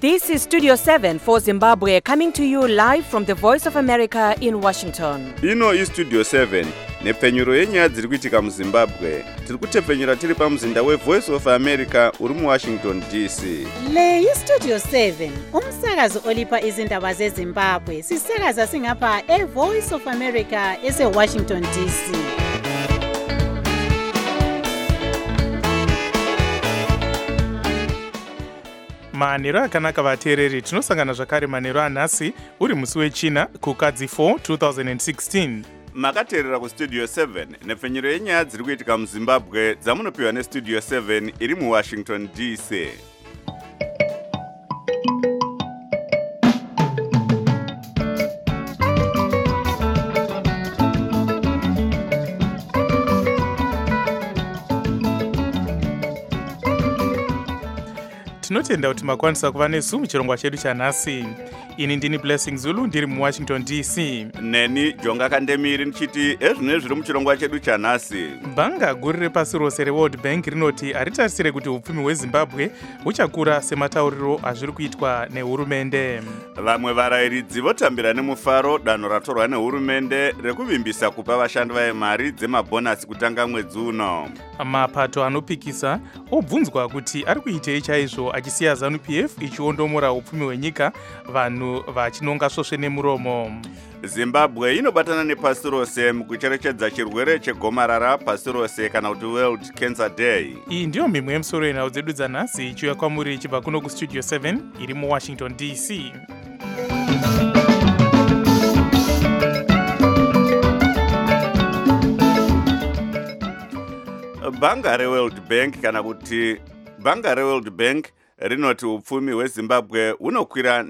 This is Studio 7 for Zimbabwe, coming to you live from the Voice of America in Washington. Ino is Studio 7, nepfenyuro yenyaya dziri kuitika muZimbabwe. Tiri kutepfenyura tiri pamuzinda weVoice of America uri muWashington DC. Le iStudio 7, umsakazo olipa izindaba zeZimbabwe. Sisakaza singapha eVoice of America eseWashington DC. Manheru akanaka vateereri, tinosangana zvakare manheru anhasi uri musi wechina kukadzi 4 2016. Makateerera kuStudio 7 nepfenyuro yenyaya dziri kuitika muZimbabwe dzamunopiwa neStudio 7 iri muWashington DC. Tinotenda kuti makwanisa kuva nesu muchirongwa chedu chanhasi. Ini ndini Blessing Zulu ndiri muWashington DC. Neni Jonga Kandemiri ndichiti ezvino zviri muchirongwa chedu chanhasi. Bhanga guru repasi rose reWorld Bank rinoti haritarisire kuti upfumi hweZimbabwe huchakura sematauriro azviri kuitwa nehurumende. Vamwe varayiridzi votambira nemufaro danho ratorwa nehurumende rekuvimbisa kupa vashandi vayo mari dzemabhonasi kutanga mwedzi uno. Mapato anopikisa obvunzwa kuti ari kuitei chaizvo achisiya ZANU-PF ichiondomora upfumi hwenyika, vanhu vachinonga svosve nemuromo. Zimbabwe inobatana nepasi rose mukucherechedza chirwere chegomarara pasi rose kana kuti World Cancer Day. Iyi ndiyo mimwe yemusoro yenhau dzedu dzanhasi ichiuya kwamuri ichibva kuno kuStudio 7 iri muWashington DC. Bhanga reWorld Bank kana kuti bhanga reWorld Bank rinoti upfumi hweZimbabwe hunokwira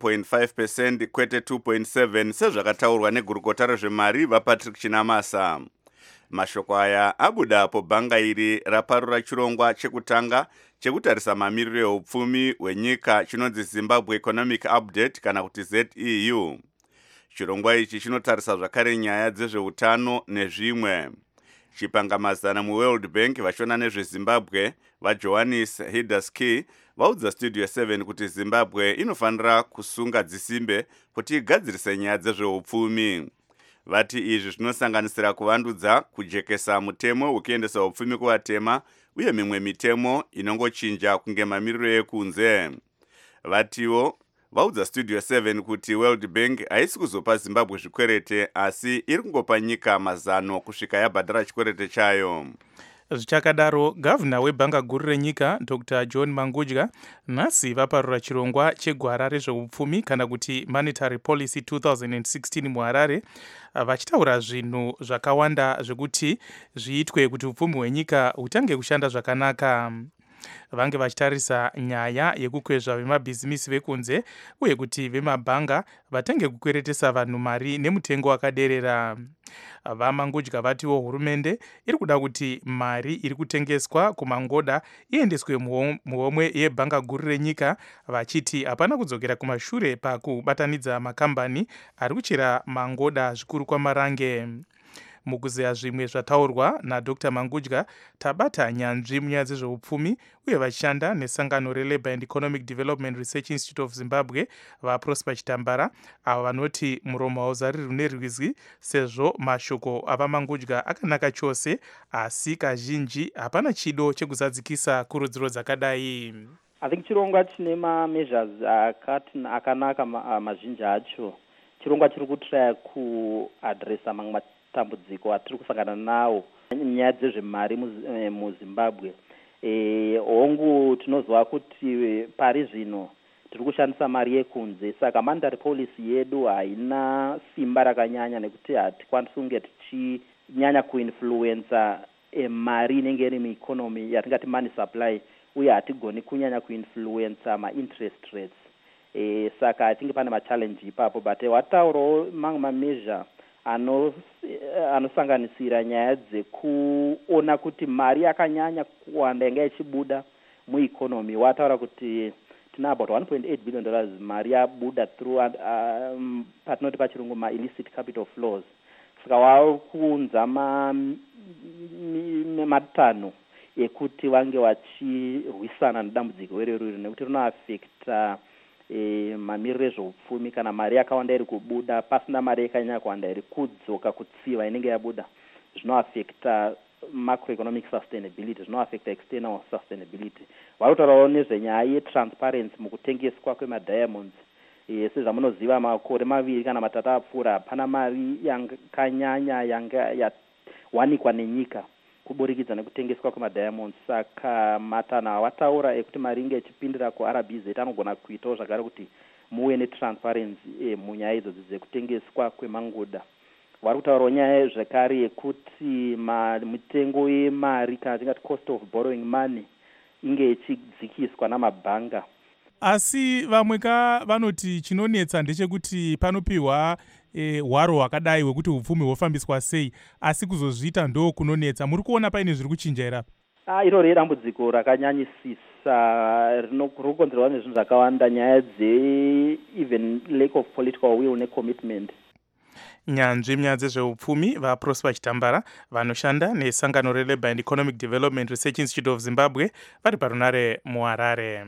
ne1.5% kwete 2.7 sezvakataurwa negurukota rezvemari vaPatrick Chinamasa. Mashoko aya abuda apo bhanga iri raparura chirongwa chekutanga chekutarisa mamiriro eupfumi hwenyika chinonzi Zimbabwe Economic Update kana kuti ZEU. Chirongwa ichi chinotarisa zvakare nyaya dzezveutano nezvimwe. Chipangamazana muWorld Bank vachona nezveZimbabwe vaJohannes Hidaski vaudza Studio 7 kuti Zimbabwe inofanira kusunga dzisimbe kuti igadzirise nyaya dzezveupfumi. Vati izvi zvinosanganisira kuvandudza, kujekesa mutemo ukiendesa upfumi kuvatema uye mimwe mitemo inongochinja kunge mamiriro ekunze. Vatiwo vaudza Studio 7 kuti World Bank haisi kuzopa Zimbabwe zvikwerete asi iri kungopa nyika mazano kusvika yabhadhara chikwerete chayo. Zvichakadaro, gavhuna webhanga guru renyika Dr. John Mangudya nhasi vaparura chirongwa chegwara rezveupfumi kana kuti Monetary Policy 2016 muHarare, vachitaura zvinhu zvakawanda zvekuti zviitwe kuti upfumi hwenyika hutange kushanda zvakanaka. Vange vachitarisa nyaya yekukwezva vemabhizimisi vekunze uye kuti vemabhanga vatange kukweretesa vanhu mari nemutengo wakaderera. VaMangudya vatiwo hurumende iri kuda kuti mari iri kutengeswa kumangoda iendeswe muhomwe yebhanga guru renyika, vachiti hapana kudzokera kumashure pakubatanidza makambani ari kuchera mangoda zvikuru kwamarange. Mukuzeya zvimwe zvataurwa naDr. Mangudya, tabata nyanzvi munyaya dzezveupfumi uye vachishanda nesangano reLabour and Economic Development Research Institute of Zimbabwe vaProsper Chitambara, avo vanoti muromo hauzariri nerwizi sezvo mashoko avaMangudya akanaka chose asi kazhinji hapana chido chekuzadzikisa kurudziro dzakadai. I think chirongwa chine measures akanaka mazhinji acho. Chirongwa chiri kutraya kuadresa mamwe matambudziko atiri kusangana nawo nyaya dzezvemari muZimbabwe. Hongu tinozwa kuti pari zvino tiri kushandisa mari yekunze, saka monetary policy yedu haina simba rakanyanya nekuti hatikwanisi kunge tichinyanya kuinfluensa mari inenge iri mueconomy yatingati money supply, uye hatigoni kunyanya kuinfluensa ma-interest rates. Saka hatinge pane machallenge ipapo, but wataurawo mamwe mameasure anosanganisira nyaya dzekuona kuti mari yakanyanya kuwanda yanga ichibuda mueconomy. Wataura kuti tina about $1.8 billion mari yabuda through patinoti pachirungu ma-illicit capital flows. Saka wakunza matanho ekuti vange vachirwisana nedambudziko iroro nekuti rinoaffecta mamiriro ezveupfumi, kana mari yakawanda iri kubuda pasina mari yakanyanya kuwanda iri kudzoka kutsiva inenge yabuda, zvinoaffecta macroeconomic sustainability, zvinoaffecta external sustainability. Vari kutaurawo nezvenyaya yetransparency mukutengeswa kwemadiamonds. Sezvamunoziva, makore 2 kana 3 apfuura hapana mari yakanyanya yanga yawanikwa nenyika kuburikidza nekutengeswa kwemadiamonds. Saka matanho awataura ekuti mari inge ichipindira kuRBZ anogona kuitawo zvakare kuti muve netransparency munyaya idzodzi dzekutengeswa kwemangoda. Vari kutaurawo nyaya zvekare yekuti mitengo yemari, kana tingati cost of borrowing money, inge ichidzikiswa namabhanga. Asi vamwe vanoti chinonetsa ndechekuti panopiwa hwaro hwakadai hwekuti upfumi hwofambiswa sei, asi kuzozviita ndo kunonetsa. Muri kuona paine zviri kuchinja here apa? Irori dambudziko rakanyanyisisa rinokonzerwa nezvinhu zvakawanda, nyaya even lack of political will necommitment. Nyanzvi munyaya dzezveupfumi vaProsper Chitambara vanoshanda nesangano reLabour and Economic Development Research Institute of Zimbabwe vari parunare muHarare.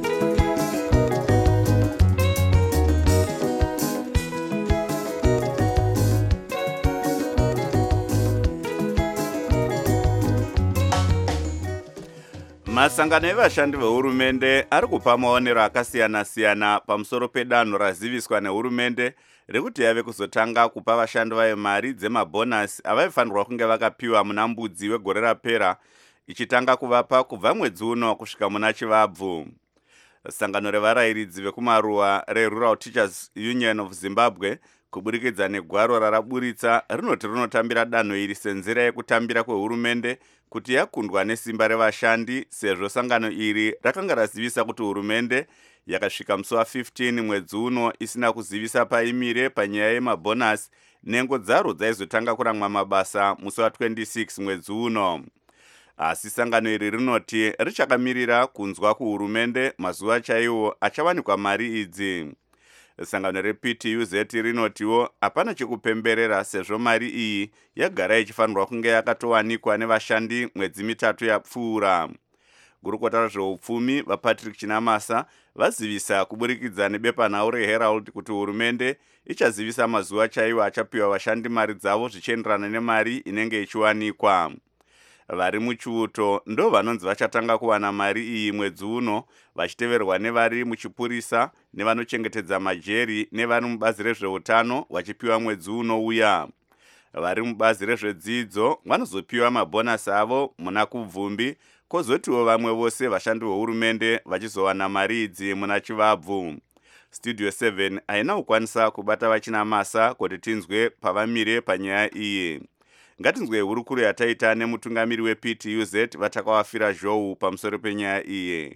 Masangano evashandi vehurumende ari kupa maonero akasiyana-siyana pamusoro pedanho raziviswa nehurumende rekuti yave kuzotanga kupa vashandi vayo mari dzemabhonasi avaifanirwa kunge vakapiwa muna Mbudzi wegore rapera, ichitanga kuvapa kubva mwedzi uno kusvika muna Chivabvu. Sangano revarayiridzi vekumaruwa reRural Teachers Union of Zimbabwe kuburikidza negwaro raraburitsa rinoti rinotambira danho iri senzira yekutambira kwehurumende kuti yakundwa nesimba revashandi, sezvo sangano iri rakanga razivisa kuti hurumende yakasvika musi wa15 mwedzi uno isina kuzivisa paimire panyaya yemabhonasi, nhengo dzaro dzaizotanga kuramwa mabasa musi wa26 mwedzi uno. Asi sangano iri rinoti richakamirira kunzwa kuhurumende mazuva chaiwo achawanikwa mari idzi. Sangano rePTUZ rinotiwo hapana chekupemberera sezvo mari iyi yagara ichifanirwa kunge yakatowanikwa nevashandi mwedzi 3 yapfuura. Gurukota rezveupfumi vaPatrick Chinamasa vazivisa kuburikidza nebepanhau reHerald kuti hurumende ichazivisa mazuva chaiwo achapiwa vashandi mari dzavo zvichienderana nemari inenge ichiwanikwa. Vari muchiuto ndo vanonzi vachatanga kuwana mari iyi mwedzi uno, vachiteverwa nevari muchipurisa, nevanochengetedza majeri, nevari mubazi rezveutano vachipiwa mwedzi uno uya. Vari mubazi rezvedzidzo vanozopiwa mabhonasi avo muna Kubvumbi, kozotiwo vamwe vose vashandi vehurumende vachizowana mari idzi muna Chivabvu. Studio 7 haina kukwanisa kubata vaChinamasa kuti tinzwe pavamire panyaya iyi. Ngatinzwe hurukuru yataita nemutungamiri wePTUZ vatakawafira Zhou pamusoro penyaya iyi.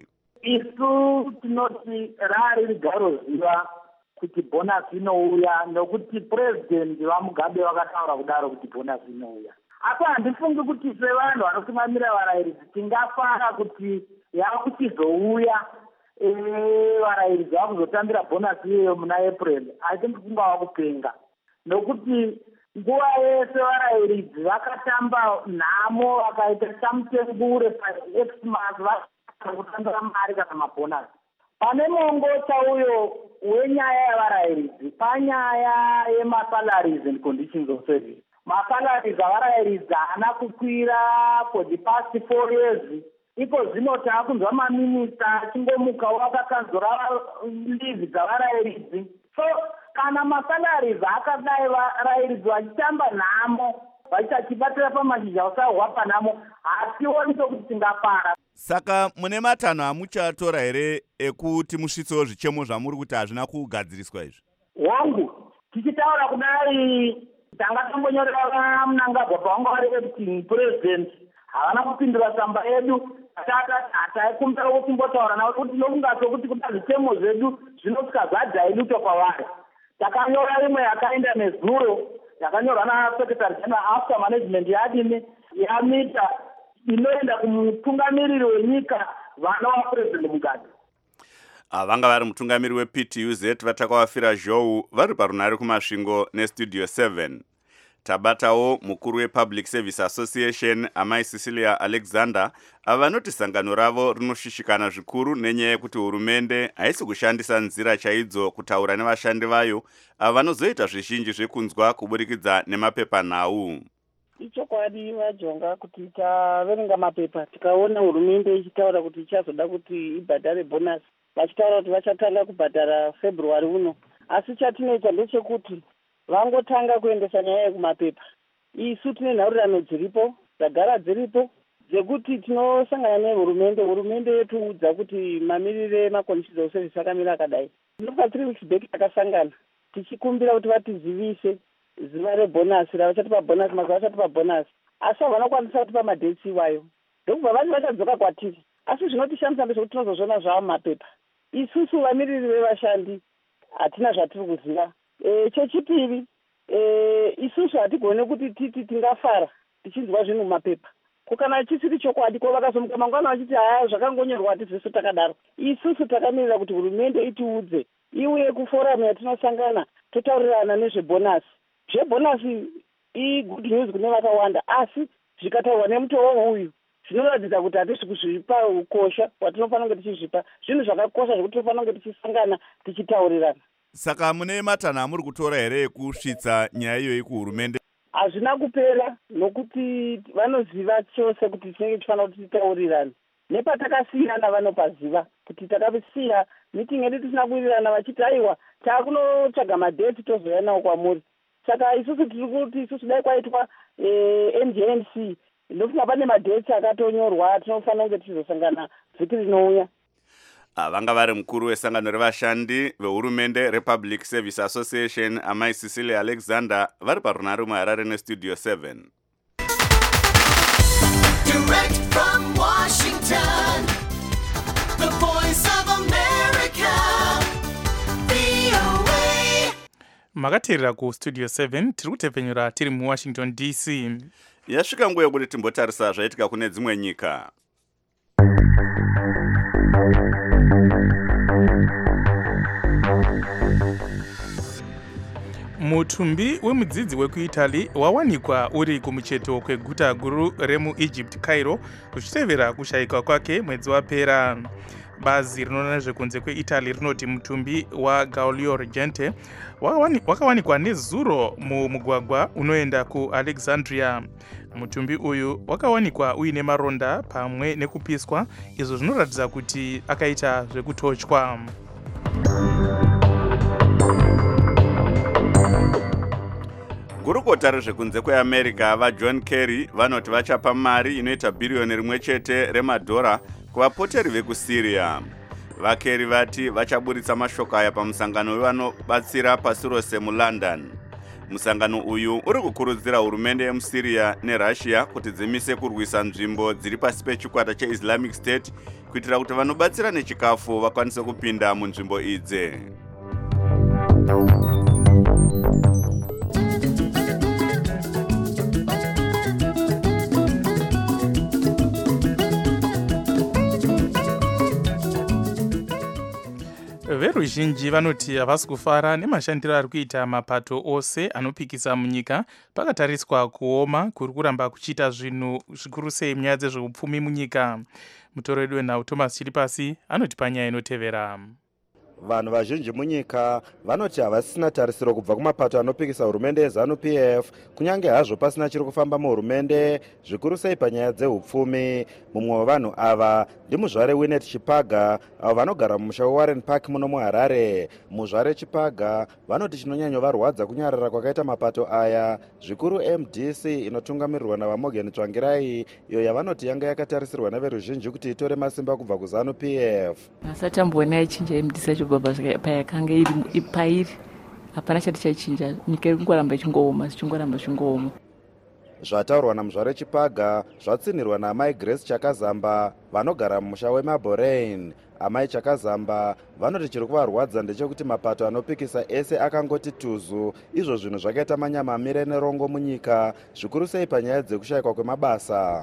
Isu tinoti rari rigaro ziva kuti bhonasi inouya, nokuti president vaMugabe vakataura kudaro kuti bhonasi inouya. Asi handifungi kuti sevanhu vanotungamira varayiridzi tingafara kuti yava kuchizouya varayiridzi vakuzotambira bhonasi iyoyo muna April. Asi ndifunga vakupenga, nokuti nguva yese varayiridzi vakatamba nhamo vakaita chamutengure paXmas vakutambira mari kana mabhonasi. Pane mongo chauyo wenyaya yavarayiridzi panyaya yemasalaries and conditions of service. Masalaries avarayiridzi haana kukwira for the past 4 years. Iko zvino taakunzwa maminista achingomukawo akakanzura leave dzavarayiridzi. So kana masalaries akadai varayiridzi vachitamba nhamo vachibatira pamashizha usahwa panhamo, hationi sokuti tingapara. Saka mune matanho amuchatora here ekuti musvitsewo zvichemo zvamuri kuti hazvina kugadziriswa izvi? Hongu tichitaura kudai tanga tambonyorera Mnangagwa pavanga vari acting president, havana kupindura tsamba yedu. Taikumbira kutimbotaura navo kuti nokunga sokuti kuda zvichemo zvedu zvinosvika zvadhailutwa kwavari. Takanyora imwe yakaenda nezuro yakanyorwa naSecretary General After Management yadini yamita inoenda kumutungamiriri wenyika vana vaPresident Mugabe. Vanga vari mutungamiri wePTUZ vatakawafira Zhou vari parunare kumasvingo neStudio 7. Tabatawo mukuru wePublic Service Association Amai Cecilia Alexander avanoti sangano ravo rinoshishikana zvikuru nenyaya yekuti hurumende haisi kushandisa nzira chaidzo kutaura nevashandi vayo avanozoita zvizhinji zvekunzwa kuburikidza nemapepanhau. Ichokwadi vajonga kuti taverenga mapepa tikaona hurumende ichitaura kuti ichazoda kuti ibhadhare bonus, vachitaura kuti vachatanga kubhadhara February uno, asi chatinoita ndechekuti vangotanga kuendesa nyaya yekumapepa. Isu tine nharirano dziripo dzagara dziripo dzekuti tinosangana nehurumende yotiudza kuti mamirire emaconstitutional service akamira akadai. Ndinopa 3 weeks back takasangana tichikumbira kuti vatizivise zuva rebhonasi ravachatipa bonus, mazuva achatipa bonus, asi havanokwanisa kutipa madhetsi iwayo. Ndokubva vanhu vachadzoka kwatiri, asi zvinotishamisa ndezvekuti tinozozviona zvava mumapepa. Isusu vamiriri vevashandi hatina zvatiri kuziva. Chechipiri, isusu hatigone kuti titi tingafara tichinzwa zvinhu mumapepa. Kana chisiri chokwadi ko vakazomuka mangwana vachiti haya zvakangonyorwa hatizisu takadaro. Isusu takamirira kuti hurumende itiudze iuye kuforamu yatinosangana totaurirana nezvebhonasi. Zvebhonasi i-good news kune vakawanda, asi zvikataurwa nemutoo uyu zvinoratidza kuti hatisi kuzvipa ukosha watinofanira kunge tichizvipa. Zvinhu zvakakosha zvekuti tinofanira kunge tichisangana tichitaurirana. Saka mune matanho amuri kutora here ekusvitsa nyaya iyoyi kuhurumende? Hazvina kupera nokuti vanoziva chose kuti tinenge tifanira kuti titaurirane. Nepatakasiyana vanopaziva kuti takasiya meeting yedu tisina kuwirirana vachiti aiwa takunotsvaga madheti tozoya nawo kwamuri. Saka isusu tiri kuti isusu dai kwaitwa NGNC ndofunga pane madheti akatonyorwa tinofanira kunge tichizosangana vhiki rinouya. Vanga vari mukuru wesangano revashandi vehurumende rePublic Service Association Amai Cecilia Alexander vari parunhare muHarare neStudio 7. Direct from Washington, the voice of America, VOA. Makateerera kuStudio 7 tiri kutepfenyura tiri muWashington DC. Yasvika nguva yekuti timbotarisa zvaitika kune dzimwe nyika. Mutumbi wemudzidzi wekuItaly wawanikwa uri kumucheto kweguta guru remuEgypt Cairo kuchitevera kushayikwa kwake mwedzi wapera. Bazi rinoona nezvekunze kweItaly rinoti mutumbi waGaulio Regente wakawanikwa nezuro mumugwagwa unoenda kuAlexandria. Mutumbi uyu wakawanikwa uine maronda pamwe nekupiswa, izvo zvinoratidza kuti akaita zvekutochwa. Gurukota rezvekunze kweAmerica vaJohn Kerry vanoti vachapa mari inoita bhiriyoni rimwe chete remadhora kuvapoteri vekuSyria. VaKerry vati vachaburitsa mashoko aya pamusangano wevanobatsira pasi rose muLondon. Musangano uyu uri kukurudzira hurumende yemuSyria neRussia kuti dzimise kurwisa nzvimbo dziri pasi pechikwata cheIslamic State kuitira kuti vanobatsira nechikafu vakwanise kupinda munzvimbo idzi. Veruzhinji vanoti havasi kufara nemashandiro ari kuita mapato ose anopikisa munyika pakatariswa kuoma kuri kuramba kuchiita zvinhu zvikuru sei munyaya dzezveupfumi munyika. Mutoro wedu wenhau Thomas Chiripasi anoti panyaya inotevera. Vanhu vazhinji munyika vanoti havasisina tarisiro kubva kumapato anopikisa hurumende yeZANU-PF kunyange hazvo pasina chiri kufamba muhurumende zvikuru sei panyaya dzeupfumi. Mumwe wevanhu ava ndimuzvare Winnet Chipaga avo vanogara mumusha weWarren Park muno muHarare. Muzvare Chipaga vanoti chinonyanyovarwadza kunyarara kwakaita mapato aya zvikuru MDC inotungamirirwa navaMorgan Tsvangirai iyo yavanoti yanga yakatarisirwa neveruzhinji kuti itore masimba kubva kuZANU-PF. Masatamboona ichinja MDC baba payakanga iri pairi hapana chati chachinja, nyika iri kungoramba ichingoramba. Zvataurwa namuzvare Chipaga zvatsinirwa naamai Grace Chakazamba vanogara mumusha weMaborain. Amai Chakazamba vanoti chiri kuvarwadza ndechekuti mapato anopikisa ese akangoti tuzu, izvo zvinhu zvakaita manyama amire nerongo munyika zvikuru sei panyaya dzekushayikwa kwemabasa.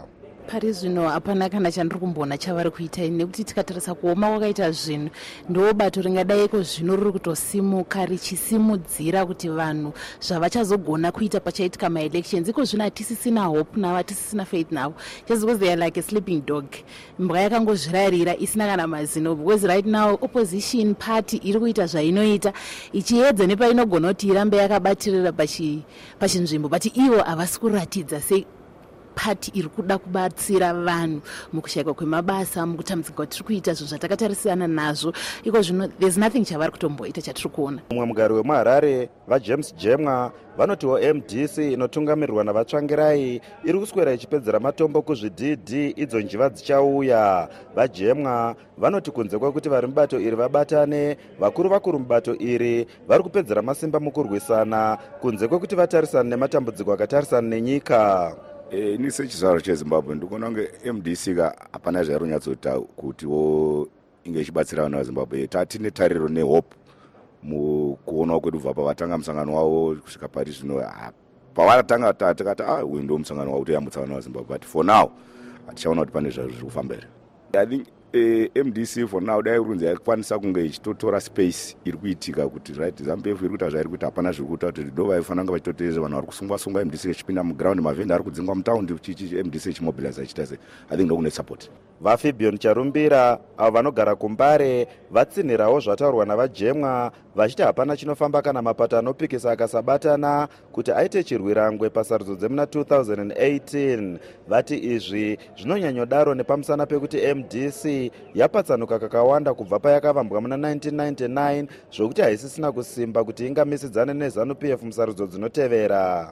pari zvino hapana kana chandiri kumboona chavari kuita ini, nekuti tikatarisa kuoma kwakaita zvinhu ndo bato ringadaiko zvino riri kutosimuka richisimudzira kuti vanhu zvavachazogona kuita pachaitika maelections. Iko zvino hatisisina hope navo, hatisisina faith navo, just because they are like a sleeping dog, mbwa yakangozvirarira isina kana mazino, because right now opposition party iri kuita zvainoita ichiedza nepainogona kuti irambe yakabatirira pachinzvimbo, but ivo havasi kuratidza sei pati iri kuda kubatsira vanhu mukushayikwa kwemabasa, mukutambudzika kwatiri kuita zvinhu zvatakatarisana nazvo. Iko zvino there's nothing chavari kutomboita chatiri kuona. Mumwe mugari wemuharare vajames jemwa vanotiwo MDC inotungamirirwa navatsvangirai iri kuswera ichipedzera matombo kuzvidhidhi idzo njiva dzichauya. Vajemwa vanoti kunze kwekuti vari mubato iri vabatane, vakuru mubato iri vari kupedzera masimba mukurwisana, kunze kwekuti vatarisana nematambudziko akatarisana nenyika. Ini sechizvaro chezimbabwe ndikuona kunge MDC hapana zvairi kunyatsoita kutiwo inge ichibatsira vanhu vazimbabwe. Tatine tariro nehope mukuonawo kwedu kubva pavatanga musangano wavo kusvika pari zvino. Pavatanga tikati uyu ndo musangano wavo toyambutsa vanhu vazimbabwe, but for now hatichaona kuti pane zvazvo zviri kufamba here. I think MDC for now dai runzi yakwanisa kunge ichitotora space iri kuitika kuti right ZANU-PF iri kuita zvairi kuita, hapana zviri kuita kuti ndo vaifanira kunge vachitoteerera vanhu vari kusungwa MDC ichipinda muground, mavhenda ari kudzingwa mutaundi MDC ichimobiliza ichita sei. I think ndokune support. VaFibion Charumbira avo vanogara kuMbare vatsinhirawo zvataurwa navajemwa vachiti hapana chinofamba kana mapato anopikisa akasabatana kuti aite chirwirangwe pasarudzo dzemuna 2018. Vati izvi zvinonyanyodaro nepamusana pekuti MDC yapatsanuka kakawanda kubva payakavambwa muna 1999 zvokuti haisisina kusimba kuti ingamisidzane neZANU-PF musarudzo dzinotevera.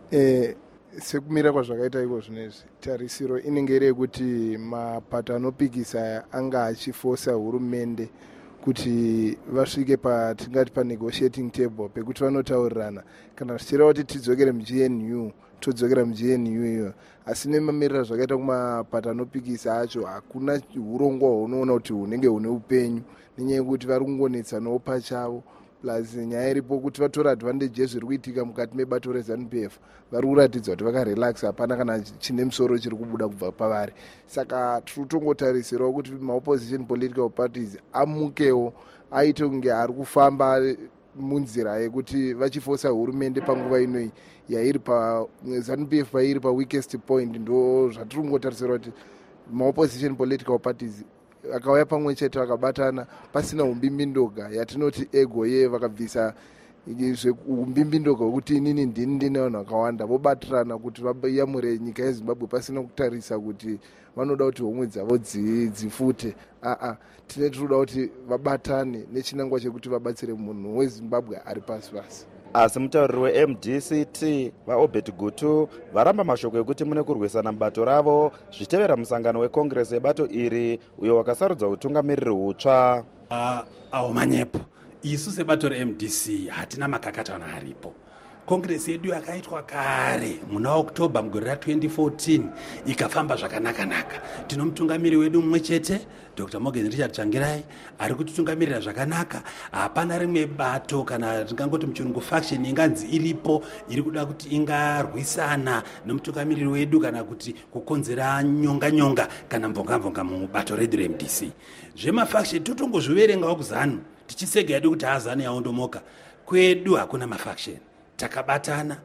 Sekumira kwazvakaita iko zvinezvi, tarisiro inenge iri yekuti mapato anopikisa anga achifosa hurumende kuti vasvike patingati panegotiating table pekuti vanotaurirana kana zvichireva kuti tidzokere muGNU todzokera muGNU iyo. Asi nemamirira zvakaita kumapato anopikisa acho hakuna urongwa hunoona kuti hunenge hune upenyu, nenyaya yekuti vari kungonetsanawo pachavo. Plus nyaya iripo kuti vatora advantage zviri kuitika mukati mebato reZANU-PF, vari kuratidza kuti vakarelax, hapana kana chine musoro chiri kubuda kubva pavari. Saka tiri kutongotarisirawo kuti maopposition political parties amukewo aite kunge ari kufamba munzira yekuti vachifosa hurumende panguva inoi yairi ZANU-PF pairi paweakest point. Ndo zvatiri kungotarisira kuti maopposition political parties akauya pamwe chete vakabatana pasina umbimbindoga yatinoti ego ye, vakabvisa umbimbindoga wekuti inini ndini vanhu vakawanda vobatirana kuti vayamure nyika yeZimbabwe pasina kutarisa kuti vanoda kuti homwe dzavo dzifute. Tine tinoda kuti vabatane nechinangwa chekuti vabatsire munhu weZimbabwe ari pasi pasi. Asi mutauriri weMDCT vaObert Gutu varamba mashoko ekuti mune kurwisana mubato ravo zvitevera musangano wekongresi yebato iri uyo wakasarudza utungamiriri hutsva. Manyepo isu sebato reMDC hatina makakatanwa aripo. Kongresi yedu yakaitwa kare muna Oktoba mugore ra2014 ikafamba zvakanaka. Tino mutungamiri wedu mumwe chete Dr. Morgan Richard Tsvangirai ari kutitungamirira zvakanaka. Hapana rimwe bato kana tingangoti muchirungu faction inganzi iripo iri kuda kuti ingarwisana nomutungamiriri wedu kana kuti kukonzera nyonga kana mbonga mubato redu reMDC. Zvemafaction totongozviverengawo kuZANU tichisega yedu kuti haZANU yaondomoka. Kwedu hakuna mafaction, takabatana.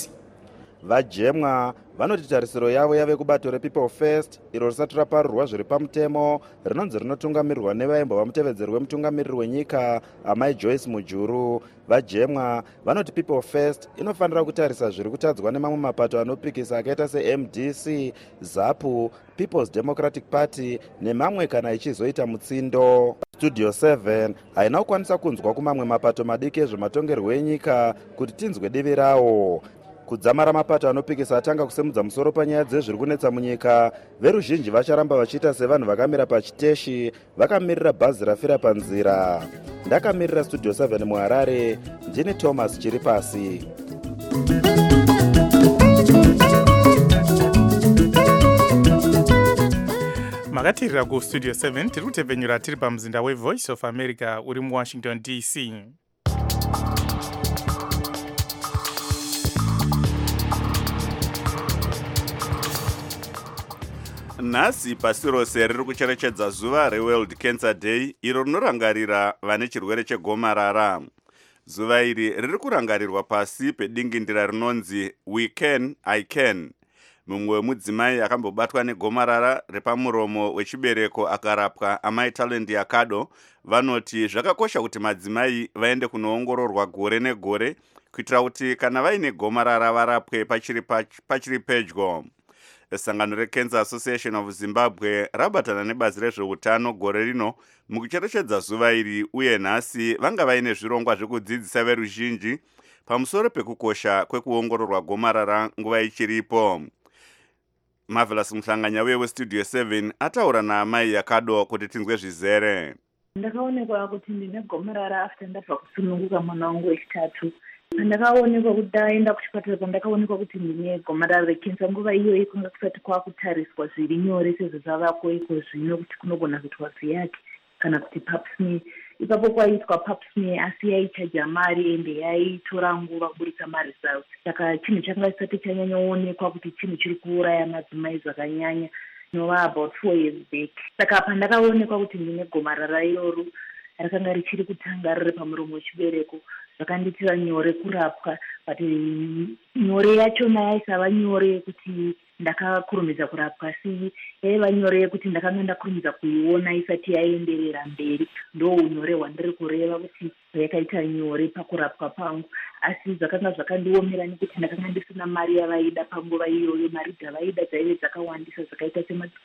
Vajemwa vanoti tarisiro yavo yave kubato rePeople First iro risati raparurwa zviri pamutemo rinonzi rinotungamirirwa nevaimbo vamutevedzeri wemutungamiriri wenyika Amai Joyce Mujuru. Vajemwa vanoti People First inofanira kutarisa zviri kutadzwa nemamwe mapato anopikisa akaita seMDC, ZAPU, People's Democratic Party nemamwe kana ichizoita mutsindo. Studio 7 haina kukwanisa kunzwa kumamwe mapato madiki ezvematongerwo enyika kuti tinzwe divi rawo. Kudzamara mapato anopikisa atanga kusemudza musoro panyaya dzezviri kunetsa munyika, veruzhinji vacharamba vachiita sevanhu vakamira pachiteshi vakamirira bhazi rafira panzira. Ndakamirira Studio 7 muHarare, ndini Thomas Chiripasi. makatirira kustudio 7 tiri kutevhenyura tiri pamuzinda weVoice of America uri muWashington DC. nhasi pasi rose riri kucherechedza zuva reworld cancer day iro rinorangarira vane chirwere chegomarara. Zuva iri riri kurangarirwa pasi pedingindira rinonzi We Can, I Can. Mumwe wemudzimai akambobatwa negomarara repamuromo wechibereko akarapwa, amai Talent Yakado, vanoti zvakakosha kuti madzimai vaende kunoongororwa gore negore kuitira kuti kana vaine gomarara varapwe pachiri pedyo. Sangano reCancer Association of Zimbabwe rabatana nebazi rezveutano gore rino mukucherechedza zuva iri, uye nhasi vanga vaine zvirongwa zvekudzidzisa veruzhinji pamusoro pekukosha kwekuongororwa gomarara nguva ichiripo. Marvelous Muhlanganya weStudio 7 ataura naamai Yakado kuti tinzwe zvizere. Ndakaonekwa kuti ndine gomarara after ndabva kusununguka mwana wangu wechitatu. Ndakaonekwa kuti ndaenda kuchipatara pandakaonekwa kuti ndine gomarara rekensa. Nguva iyoyi kunga kusati kwakutariswa zviri nyore sezvo zvavako iko zvino kuti kunogona kuitwa vhiyaki kana kuti pap smear. Ipapo kwaitwa pap smear asi yaichaja mari ende yaitora nguva kuburitsa maresults. Saka chinhu changa chisati chanyanyoonekwa kuti chinhu chiri kuuraya madzimai zvakanyanya nova about 4 years back. Saka pandakaonekwa kuti ndine gomarara iroro rakanga richiri kutanga riri pamuromo wechibereko, zvakandiitira nyore kurapwa, but nyore yachona yaisava nyore yekuti ndakakurumidza kurapwa, asi yaiva nyore yekuti ndakanga ndakurumidza kuiona isati yaenderera mberi. Ndo unyore hwandiri kureva kuti yakaita nyore pakurapwa pangu, asi zvakanga zvakandiomera nekuti ndakanga ndisina mari yavaida panguva iyoyo. Mari dzavaida dzaive dzakawandisa, zvakaita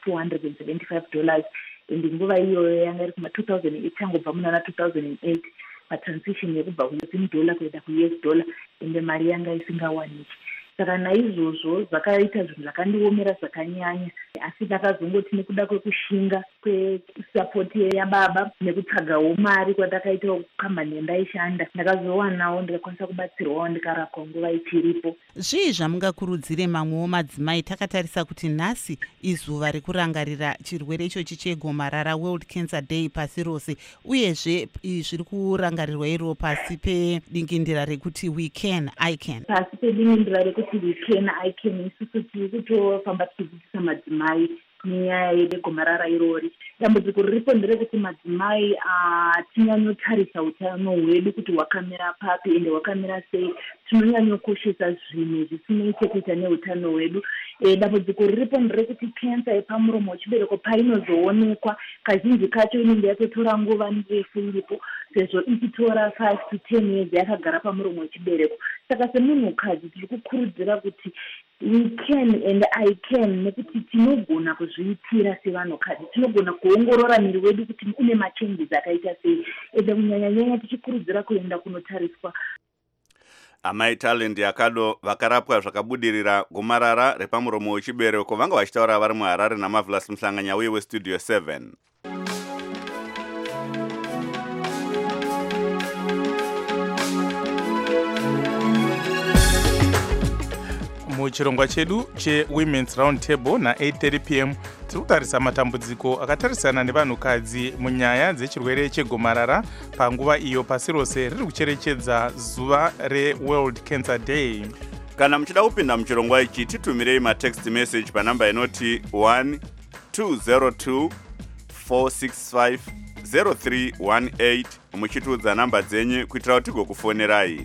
$275. Ende nguva iyoyo yanga iri kuma-2008, changobva munana 2008 patransition yekubva kuUSD kuenda kuUS, ende mari yanga isingawaniki. Saka naizvozvo zvakaita zvinhu zvakandiomera zvakanyanya, asi ndakazongoti nekuda kwekushinga kwesapoti yababa nekutsvagawo mari kwandakaita kukambani yandaishanda, ndakazowanawo ndikakwanisa kubatsirwawo ndikarapwa nguva ichiripo. Zvii zvamungakurudzire mamwewo madzimai? Takatarisa kuti nhasi izuva rekurangarira chirwere ichochi chegomarara, World Cancer Day pasi rose, uyezve zviri kurangarirwa iro pasi pedingindira rekuti We Can, I Can. Pasi pedingindira rekuti We Can, I Can, isusu tiri kutofamba tichidzidzisa madzimai nyaya yegomarara irori. Dambudziko riripo nderekuti madzimai tinyanyotarisa utano hwedu kuti hwakamira papi ende hwakamira sei. Tinonyanyokoshesa zvinhu zvisinei chekuita neutano hwedu. Dambudziko riripo nderekuti kensa yepamuromo wechibereko painozoonekwa kazhinji kacho inenge yatotora nguva ndefu iripo, sezvo ichitora 5 to 10 years yakagara pamuromo wechibereko. Saka semunhukadzi tiri kukurudzira kuti We Can and I Can, nekuti tinogona kuzviitira sevanhukadzi, tinogona kuongorora miri wedu kuti une machenjes akaita sei, ende kunyanya-nyanya tichikurudzira kuenda kunotariswa. Amai Talent Yakado vakarapwa zvakabudirira gomarara repamuromo wechibereko vanga vachitaura vari muHarare naMarvelous Muhlanganya weStudio 7. Muchirongwa chedu cheWomen's Round Table na8:30 p.m. tiri kutarisa matambudziko akatarisana nevanhukadzi munyaya dzechirwere chegomarara panguva iyo pasi rose riri kucherechedza zuva reWorld Cancer Day. Kana muchida kupinda muchirongwa ichi, titumirei matext message panamba inoti 1202 465 0318 muchitiudza namba dzenyu kuitira kuti tigokufonerai.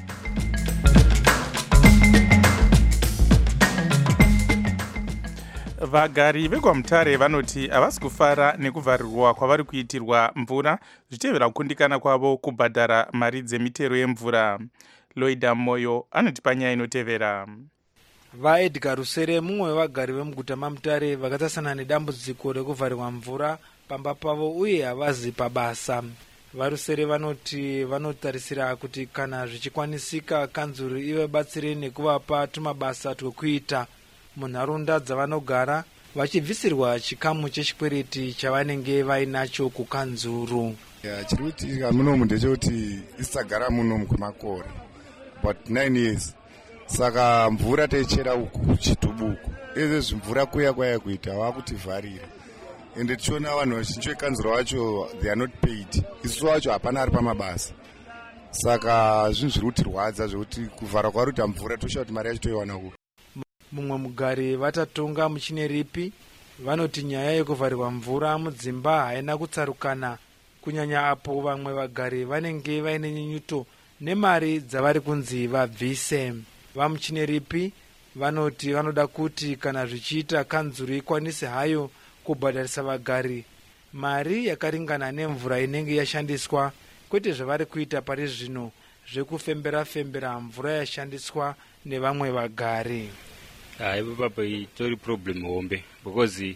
Vagari vekwaMutare vanoti havasi kufara nekuvharirwa kwavari kuitirwa mvura zvichitevera kukundikana kwavo kubhadhara mari dzemitero yemvura. Loida Moyo anoti panyaya inotevera. VaEdgar Rusere, mumwe wevagari vemuguta maMutare, vakatasana nedambudziko rekuvharirwa mvura pamba pavo uye havazi pabasa. VaRusere vanoti vanotarisira kuti kana zvichikwanisika kanzuru ive batsire nekuvapa tumabasa twekuita munharaunda dzavanogara, vachibvisirwa chikamu chechikwereti chavanenge vainacho kukanzuru. Chiri kuitika munomu ndechekuti isagara munomu kwemakore but 9 years, saka mvura taichera uku chitubuku, izvezvi mvura kuya kwaya kuita vakutivharira, ende tichiona vanhu vazhinji vekanzuro vacho they are not paid, isusu vacho hapana ari pamabasa, saka zvinhu zviri kutirwadza zvekuti kuvhara kwaruta mvura toshaura kuti mari yacho toiwana ku. Mumwe mugari vatatonga muchine ripi vanoti nyaya yekuvharirwa mvura mudzimba haina kutsarukana, kunyanya apo vamwe vagari vanenge vaine nyunyuto nemari dzavari kunzi vabvise. Vamuchineripi vanoti vanoda kuti kana zvichiita kanzuru ikwanise hayo kubhadharisa vagari mari yakaringana nemvura inenge yashandiswa, kwete zvavari kuita pari zvino zvekufembera-fembera mvura yashandiswa nevamwe vagari. Ipo papa itori problem hombe because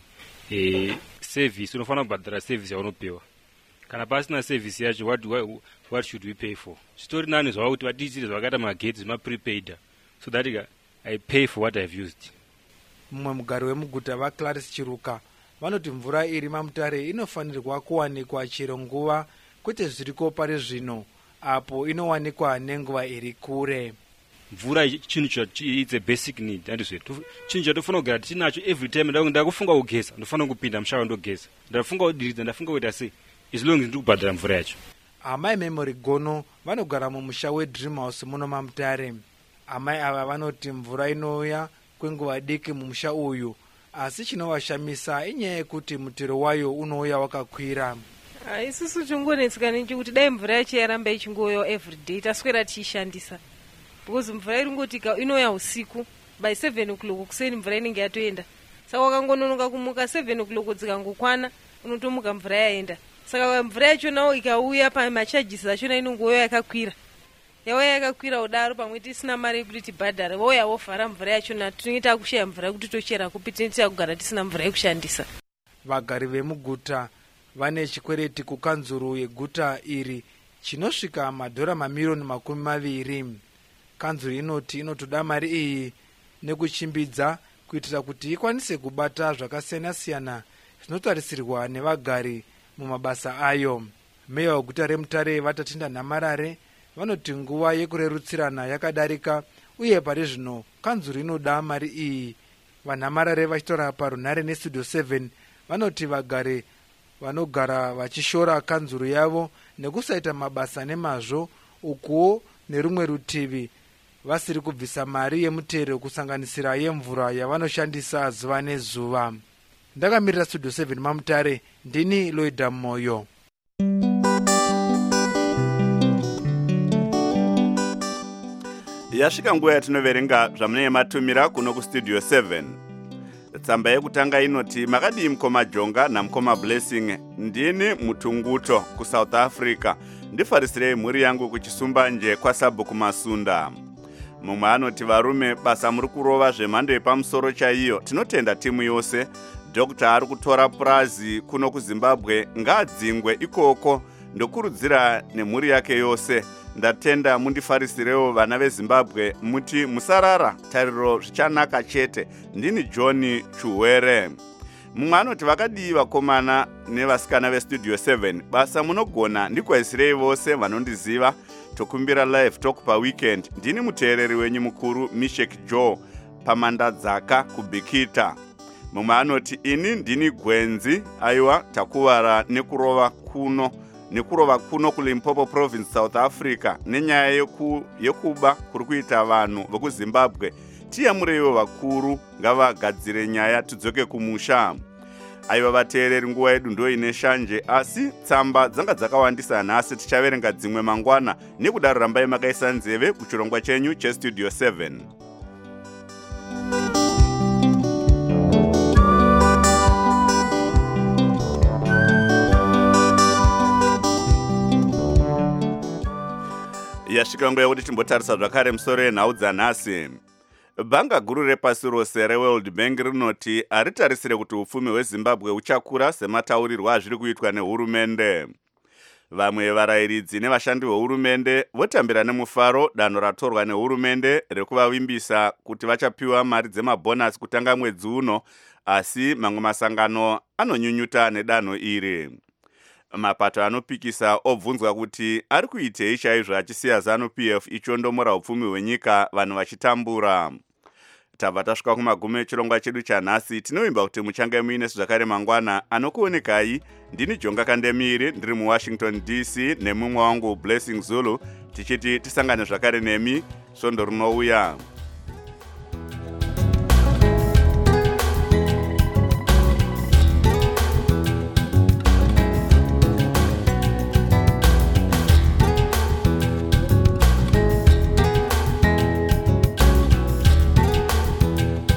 service unofanira kubhadhara service yaunopiwa. Kana pasina service yacho what should we pay for? Zvitori nani zvava kuti vatiitire zvakaita magetsi maprepaid so that I pay for what I've used. Mumwe mugari wemuguta vaClaris Chiruka vanoti mvura iri mamutare inofanirwa kuwanikwa chero nguva, kwete zviriko pari zvino apo inowanikwa nenguva iri kure. Mvura chinhu it's a basic need, andizve chinhu chatofanira kugara tinacho every time. Ndakufunga kugeza ndofanira kupinda mushawa ndogeza, ndafunga kudiridza ndafunga kuita sei, as long as ndiri kubhadhara mvura yacho. Amai Memory Gono vanogara mumusha weDream House muno mamutare. Amai ava vanoti mvura inouya kwenguva diki mumusha uyu, asi chinovashamisa inyaya yekuti mutero wayo unouya wakakwira. Isusu tingonetseka nechekuti dai mvura yacho yaramba ichingouya everyday taswera tiishandisa, because mvura iringoti inouya usiku by 7 o'clock kuseni mvura inenge yatoenda. Saka wakangononoka kumuka 7 o'clock dzikangokwana unotomuka mvura yaenda. Saka mvura yacho nawo ikauya pamachajisi achona inongouya yakakwira. Yauya yakakwira udaro pamwe tisina mari yekuti tibhadhare, vouya vovhara mvura yachona tinenge takushaya mvura yekuti tochera kupi tinenge kugara tisina mvura yekushandisa. Vagari vemuguta vane chikwereti kukanzuru yeguta iri chinosvika madhora mamiliyoni 20. Kanzuru inoti inotoda mari iyi nekuchimbidza kuitira kuti ikwanise kubata zvakasiyana-siyana zvinotarisirwa nevagari mumabasa ayo. Meya weguta reMutare Vatatinda Nhamarare vanoti nguva yekurerutsirana yakadarika uye pari zvino kanzuru inoda mari iyi. VaNhamarare vachitora parunhare nestudio 7 vanoti vagari vanogara vachishora kanzuru yavo nekusaita mabasa nemazvo, ukuwo nerumwe rutivi vasiri kubvisa mari yemutero kusanganisira yemvura yavanoshandisa zuva nezuva. Ndakamirira studio 7 mamutare, ndini Loida Moyo. Yasvika nguva yatinoverenga zvamunenge matumira kuno kustudio 7. Tsamba yekutanga inoti makadii mukoma Jonga namukoma Blessing, ndini Mutunguto kuSouth Africa, ndifarisirei mhuri yangu kuChisumbanje kwaSabhuku Masunda. Mumwe anoti varume basa muri kurova zvemhando yepamusoro chaiyo, tinotenda timu yose. Dr. ari kutora purazi kuno kuZimbabwe ngaadzingwe ikoko, ndokurudzira nemhuri yake yose. Ndatenda mundifarisirewo vana veZimbabwe muti musarara, tariro zvichanaka chete. Ndini John Chuwere. Mumwe anoti vakadii vakomana nevasikana vestudio 7, basa munogona ndikwaisirei vose vanondiziva. Tokumbira live talk paweekend. Ndini muteereri wenyu mukuru Mishek Joe pamandadzaka kubikita. Mumwe anoti ini ndini Gwenzi, aiwa takuvara nekurova kuno kuLimpopo province South Africa nenyaya yekuba kuri kuita vanhu vokuZimbabwe. Tiyamureiwo vakuru ngavagadzire nyaya tudzoke kumusha. Aiva vateereri, nguva yedu ndo ine shanje, asi tsamba dzanga dzakawandisa nhasi, tichaverenga dzimwe mangwana. Nekudaro rambai makaisa nzeve kuchirongwa chenyu chestudio 7. Yasvika nguva yekuti timbotarisa zvakare musoro yenhau dzanhasi. Bhanga guru repasi rose reWorld Bank rinoti haritarisire kuti upfumi hweZimbabwe uchakura semataurirwo azviri kuitwa nehurumende. Vamwe varayiridzi nevashandi vehurumende votambira nemufaro danho ratorwa nehurumende rekuvavimbisa kuti vachapiwa mari dzemabhonasi kutanga mwedzi uno, asi mamwe masangano anonyunyuta nedanho iri. Mapato anopikisa obvunzwa kuti ari kuitei chaizvo achisiya ZANU-PF ichondomora upfumi hwenyika vanhu vachitambura. Tabva tasvika kumagumo echirongwa chedu chanhasi. Tinovimba kuti muchange muine zvakare mangwana. Anokuonekai ndini Jonga Kandemiri, ndiri muWashington DC, nemumwe wangu Blessing Zulu, tichiti tisangane zvakare nemi svondo rinouya.